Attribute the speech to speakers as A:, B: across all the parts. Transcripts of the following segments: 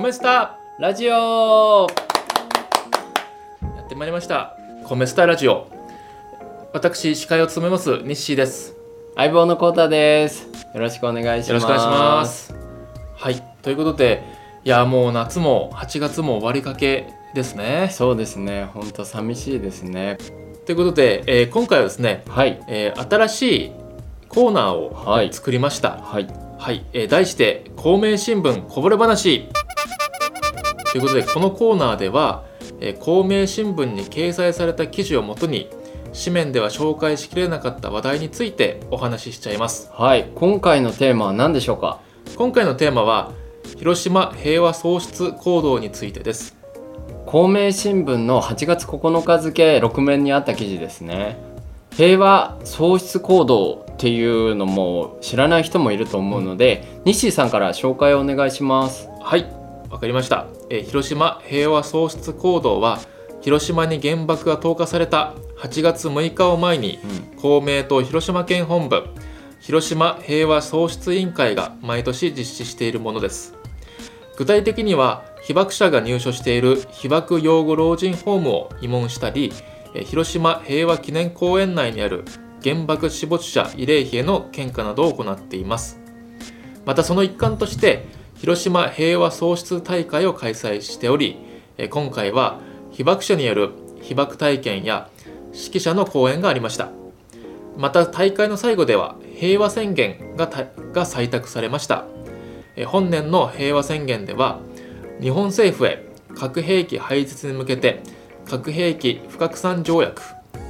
A: メスタ
B: ラジオ。
A: やってまいりました。コメスタラジオ。私司会を務めますニッシーです。
B: 相棒のコータです。よろしくお願いします。
A: よろしくお願いします。はい、ということで、いやもう夏も8月も終わりかけですね。
B: そうですね、本当寂しいですね。
A: ということで、今回はですね、
B: はい、
A: 新しいコーナーを作りました。
B: はい、
A: はい、題して孔明新聞こぼれ話ということで、このコーナーでは、孔明新聞に掲載された記事をもとに紙面では紹介しきれなかった話題についてお話ししちゃいます。
B: はい、今回のテーマは何でしょうか？
A: 今回のテーマは広島平和喪失行動についてです。
B: 孔明新聞の8月9日付6面にあった記事ですね。平和喪失行動っていうのも知らない人もいると思うので、ニッシーさんから紹介をお願いします。
A: はい、わかりました。広島平和喪失行動は、広島に原爆が投下された8月6日を前に、公明党広島県本部広島平和喪失委員会が毎年実施しているものです。具体的には、被爆者が入所している被爆養護老人ホームを慰問したり、広島平和記念公園内にある原爆死没者慰霊碑への献花などを行っています。またその一環として広島平和喪失大会を開催しており、今回は被爆者による被爆体験や指揮者の講演がありました。また大会の最後では平和宣言が採択されました。本年の平和宣言では、日本政府へ核兵器廃絶に向けて核兵器不拡散条約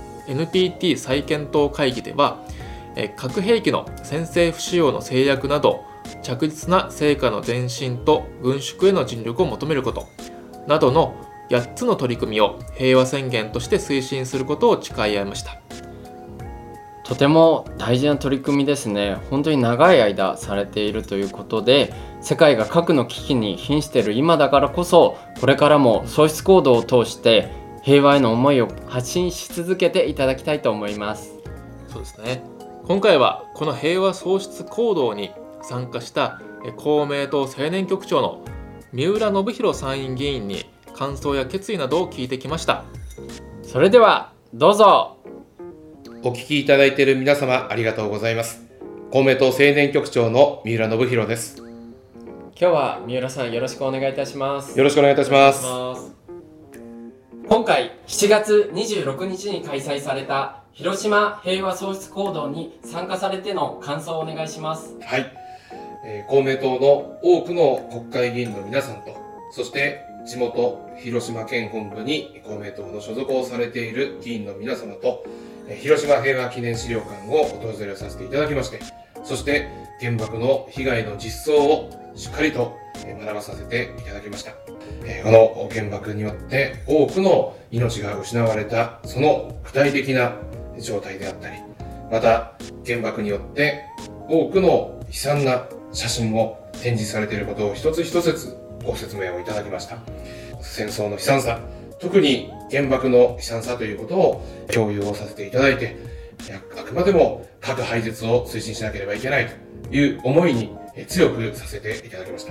A: NPT 再検討会議では、核兵器の先制不使用の制約など着実な成果の前進と軍縮への尽力を求めることなどの8つの取り組みを平和宣言として推進することを誓い合いました。
B: とても大事な取り組みですね。本当に長い間されているということで、世界が核の危機に瀕している今だからこそ、これからも喪失行動を通して平和への思いを発信し続けていただきたいと思います。
A: そうですね。今回はこの平和喪失行動に参加した公明党青年局長の三浦信弘参院議員に感想や決意などを聞いてきました。
B: それではどうぞ。
C: お聞きいただいている皆様、ありがとうございます。公明党青年局長の三浦信弘です。
B: 今日は三浦さん、よろしくお願いいたします。
C: よろしくお願いいたします。
B: 今回7月26日に開催された広島平和喪失行動に参加されての感想をお願いします。
C: はい、公明党の多くの国会議員の皆さんと、そして地元広島県本部に公明党の所属をされている議員の皆様と、広島平和記念資料館をお訪れさせていただきまして、そして原爆の被害の実相をしっかりと学ばさせていただきました。この原爆によって多くの命が失われた、その具体的な状態であったり、また原爆によって多くの悲惨な写真を展示されていることを一つ一つご説明をいただきました。戦争の悲惨さ、特に原爆の悲惨さということを共有をさせていただいて、あくまでも核廃絶を推進しなければいけないという思いに強くさせていただきました。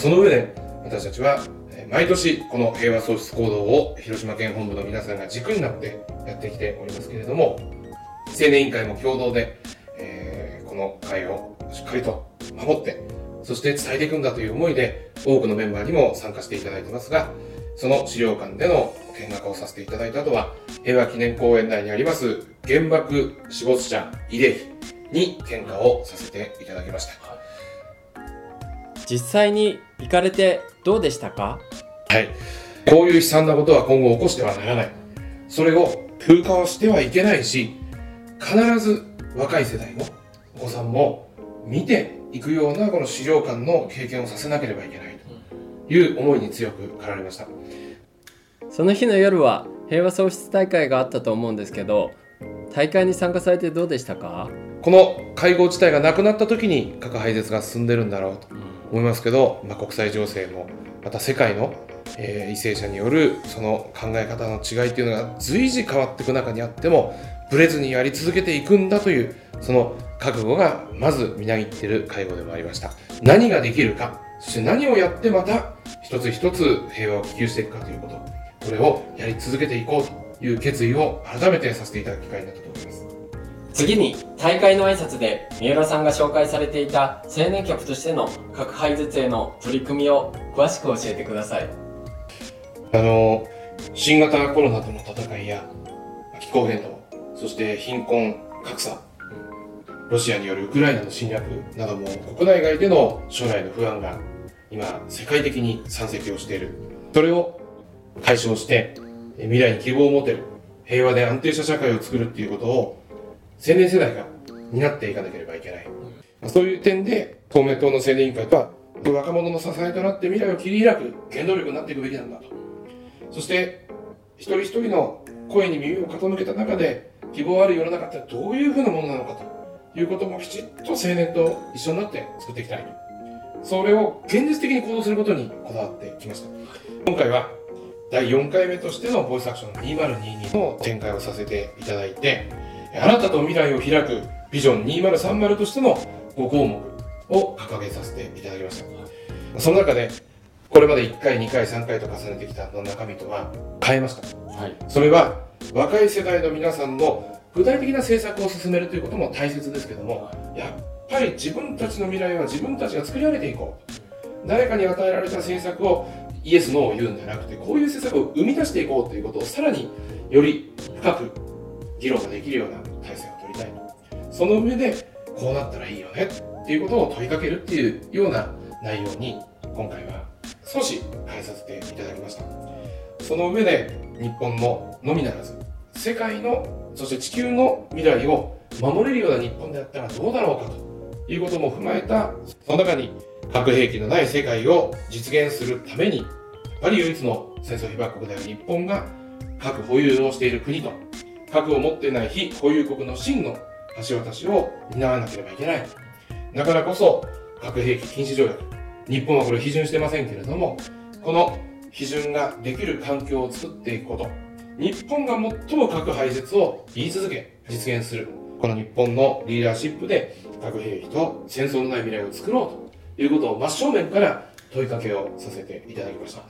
C: その上で私たちは毎年この平和喪失行動を広島県本部の皆さんが軸になってやってきておりますけれども、青年委員会も共同で、この会をしっかりと守って、そして伝えていくんだという思いで多くのメンバーにも参加していただいてますが、その資料館での見学をさせていただいた後は、平和記念公園内にあります原爆死没者慰霊碑に献花をさせていただきました。
B: 実際に行かれてどうでしたか？
C: はい。こういう悲惨なことは今後起こしてはならない。それを風化はしてはいけないし、必ず若い世代のお子さんも見ていくようなこの資料館の経験をさせなければいけないという思いに強く駆られました。
B: その日の夜は平和喪失大会があったと思うんですけど、大会に参加されてどうでしたか？
C: この会合自体がなくなった時に核廃絶が進んでるんだろうと思いますけど、国際情勢もまた世界の、為政者によるその考え方の違いというのが随時変わっていく中にあっても、ブレずにやり続けていくんだというその覚悟がまずみなぎっている会合でもありました。何ができるか、そして何をやってまた一つ一つ平和を希求していくかということ、これをやり続けていこうという決意を改めてさせていただく機会になったと思います。
B: 次に大会の挨拶で三浦さんが紹介されていた青年局としての核廃絶への取り組みを詳しく教えてください。
C: 新型コロナとの戦いや気候変動、そして貧困格差、ロシアによるウクライナの侵略なども国内外での将来の不安が今世界的に山積をしている。それを解消して未来に希望を持てる平和で安定した社会を作るっていうことを青年世代が担っていかなければいけない。そういう点で公明党の青年委員会は若者の支えとなって未来を切り開く原動力になっていくべきなんだと。そして一人一人の声に耳を傾けた中で希望ある世の中ってどういうふうなものなのかということもきちっと青年と一緒になって作っていきたいと。それを現実的に行動することにこだわってきました。今回は第4回目としてのボイスアクション2022の展開をさせていただいて、あなたと未来を開くビジョン2030としての5項目を掲げさせていただきました。その中でこれまで1回、2回、3回と重ねてきた中身とは変えました。それは若い世代の皆さんの具体的な政策を進めるということも大切ですけども、やっぱり自分たちの未来は自分たちが作り上げていこう。誰かに与えられた政策をイエス、ノーを言うんじゃなくて、こういう政策を生み出していこうということをさらにより深く議論ができるような体制を取りたいと。その上でこうなったらいいよねっていうことを問いかけるっていうような内容に今回は少し変えさせていただきました。その上で日本のみならず世界の、そして地球の未来を守れるような日本であったらどうだろうかということも踏まえた、その中に核兵器のない世界を実現するために、やっぱり唯一の戦争被爆国である日本が核保有をしている国と核を持っていない非保有国の真の橋渡しを担わなければいけない。だからこそ核兵器禁止条約、日本はこれ批准してませんけれども、この批准ができる環境を作っていくこと、日本が最も核廃絶を言い続け実現する、この日本のリーダーシップで核兵器と戦争のない未来を作ろうということを真正面から問いかけをさせていただきました。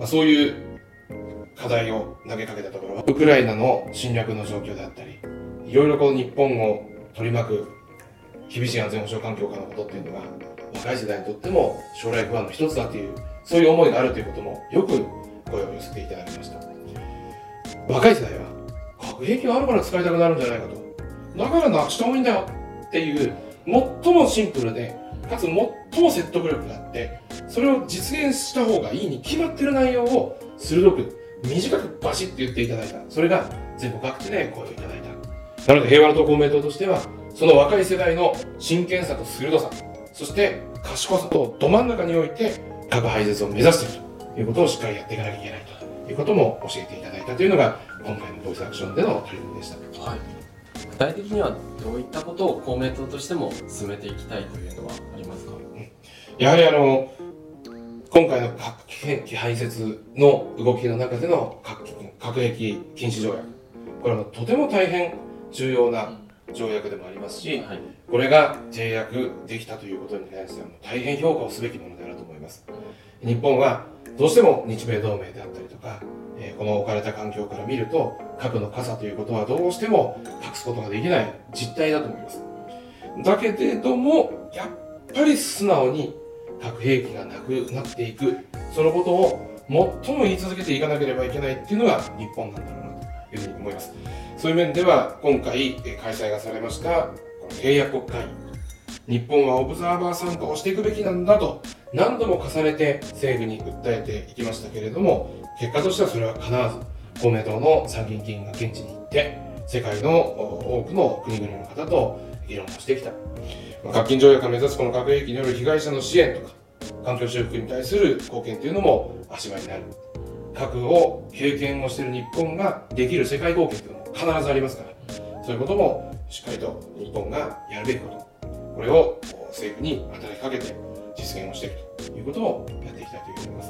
C: そういう課題を投げかけたところは、ウクライナの侵略の状況であったり、いろいろこの日本を取り巻く厳しい安全保障環境下のことっていうのが若い世代にとっても将来不安の一つだという、そういう思いがあるということもよく声を寄せていただきました。若い世代は核兵器があるから使いたくなるんじゃないかと、だからなくした方がいいんだよっていう最もシンプルでかつ最も説得力があって、それを実現した方がいいに決まっている内容を鋭く短くバシッと言っていただいた。それが全国各地で声をいただいた。なので平和の党公明党としては、その若い世代の真剣さと鋭さ、そして賢さとど真ん中において核廃絶を目指しているということをしっかりやっていかなきゃいけないということも教えていただいたというのが今回のボイスアクションでの取り組みでした。
B: 具体的にはどういったことを公明党としても進めていきたいというのはありますか？
C: やはり今回の核兵器廃絶の動きの中での核兵器禁止条約、これはとても大変重要な条約でもありますし、これが締約できたということに関しては大変評価をすべきものであると思います。日本はどうしても日米同盟であったりとか、この置かれた環境から見ると核の傘ということはどうしても隠すことができない実態だと思います。だけれどもやっぱり素直に核兵器がなくなっていく、そのことを最も言い続けていかなければいけないっていうのが日本なんだろうなというふうに思います。そういう面では今回開催がされましたこの締約国会議、日本はオブザーバー参加をしていくべきなんだと何度も重ねて政府に訴えていきましたけれども、結果としてはそれは必ず公明党の参議院議員が現地に行って世界の多くの国々の方と議論をしてきた。核禁条約が目指すこの核兵器による被害者の支援とか環境修復に対する貢献というのも足場になる。核を経験をしている日本ができる世界貢献というのも必ずありますから、そういうこともしっかりと日本がやるべきこと、これを政府に働きかけて実現をしていくということをやっていきたいというふうに思います。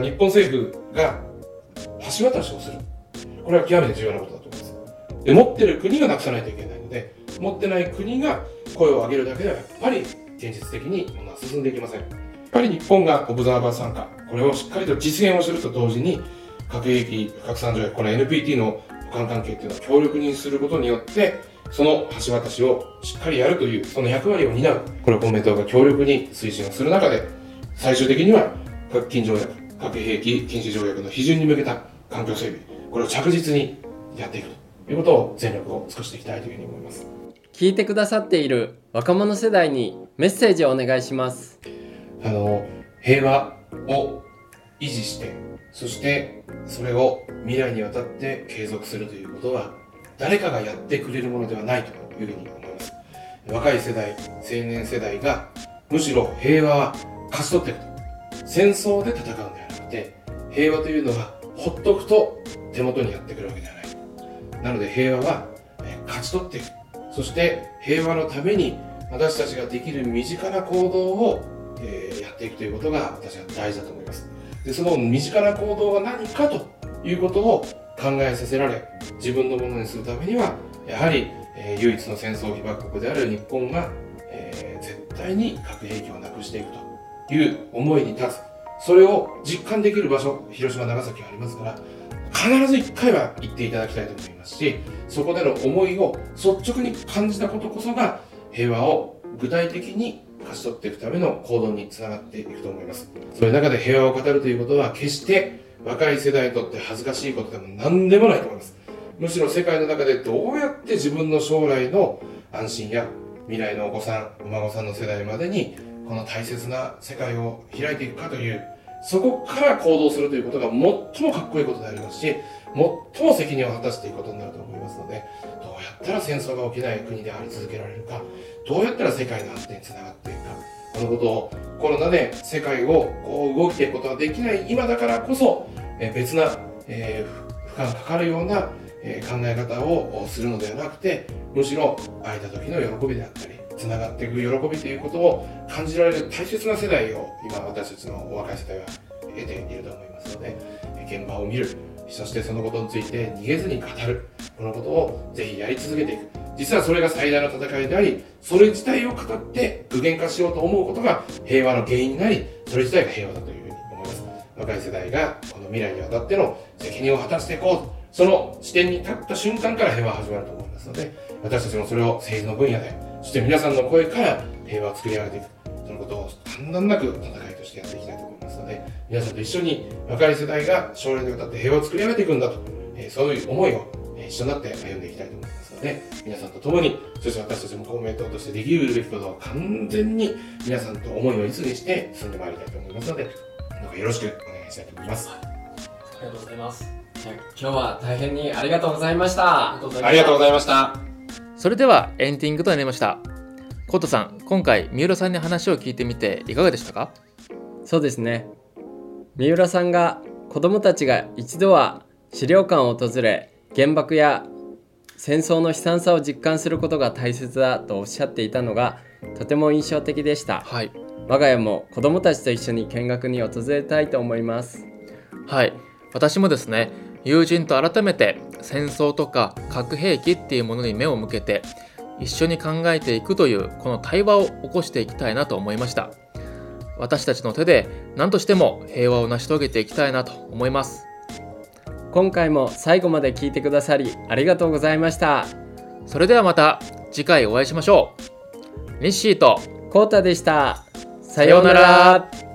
C: 日本政府が橋渡しをする、これは極めて重要なことだと思います。で、持っている国がなくさないといけないので、持ってない国が声を上げるだけではやっぱり現実的にものは進んでいきません。 ぱり日本がオブザーバー参加、これをしっかりと実現をすると同時に、核兵器不拡散条約、この NPT の補完関係っていうのを強力にすることによって、その橋渡しをしっかりやるという、その役割を担う。これを公明党が強力に推進をする中で、最終的には核禁条約、核兵器禁止条約の批准に向けた環境整備、これを着実にやっていくということを全力を尽くしていきたいというふうに思います。
B: 聞いてくださっている若者世代にメッセージをお願いします。
C: 平和を維持して、そしてそれを未来にわたって継続するということは、誰かがやってくれるものではないというふうに思います。若い世代、青年世代がむしろ平和は勝ち取っていくと。戦争で戦うんではなくて、平和というのはほっとくと手元にやってくるわけではない。なので平和は勝ち取っていく。そして平和のために私たちができる身近な行動をやっていくということが私は大事だと思います。で、その身近な行動が何かということを考えさせられ、自分のものにするためには、やはり、唯一の戦争被爆国である日本が、絶対に核兵器をなくしていくという思いに立つ。それを実感できる場所、広島、長崎がありますから、必ず一回は行っていただきたいと思いますし、そこでの思いを率直に感じたことこそが、平和を具体的に勝ち取っていくための行動につながっていくと思います。そういう中で平和を語るということは、決して若い世代にとって恥ずかしいことでも何でもないと思います。むしろ世界の中でどうやって自分の将来の安心や未来のお子さん、お孫さんの世代までにこの大切な世界を開いていくかという、そこから行動するということが最もかっこいいことでありますし、最も責任を果たしていくことになると思いますので、どうやったら戦争が起きない国であり続けられるか、どうやったら世界の発展につながっていくか、このことをコロナで世界をこう動いていくことができない今だからこそ、別な、負荷がかかるような、考え方をするのではなくて、むしろ会えた時の喜びであったり、つながっていく喜びということを感じられる大切な世代を今私たちの若い世代は得ていると思いますので、現場を見る、そしてそのことについて逃げずに語る、このことをぜひやり続けていく。実はそれが最大の戦いであり、それ自体を語って具現化しようと思うことが平和の原因になり、それ自体が平和だというふうに思います。若い世代がこの未来にわたっての責任を果たしていこうと、その視点に立った瞬間から平和は始まると思いますので、私たちもそれを政治の分野で、そして皆さんの声から平和を作り上げていく、そのことを間断なく戦いとしてやっていきたいと思いますので、皆さんと一緒に若い世代が将来にわたって平和を作り上げていくんだと、そういう思いを一緒になって歩んでいきたいと思いますので、皆さんと共に、そして私たちも公明党としてできるべきことを完全に皆さんと思いを一にして進んでまいりたいと思いますので、どうかよろしくお願いしたいと思います。
A: ありがとうございます。
B: 今日は大変にありがとうございました。
C: ありがとうございました。
A: それではエンディングとなりました。コートさん、今回三浦さんに話を聞いてみていかがでしたか？
B: そうですね、三浦さんが子どもたちが一度は資料館を訪れ、原爆や戦争の悲惨さを実感することが大切だとおっしゃっていたのがとても印象的でした。
A: はい、
B: 我が家も子どもたちと一緒に見学に訪れたいと思います。
A: はい、私もですね、友人と改めて戦争とか核兵器っていうものに目を向けて一緒に考えていくというこの対話を起こしていきたいなと思いました。私たちの手で何としても平和を成し遂げていきたいなと思います。
B: 今回も最後まで聞いてくださりありがとうございました。
A: それではまた次回お会いしましょう。ニッシーと
B: コータでした。さようなら。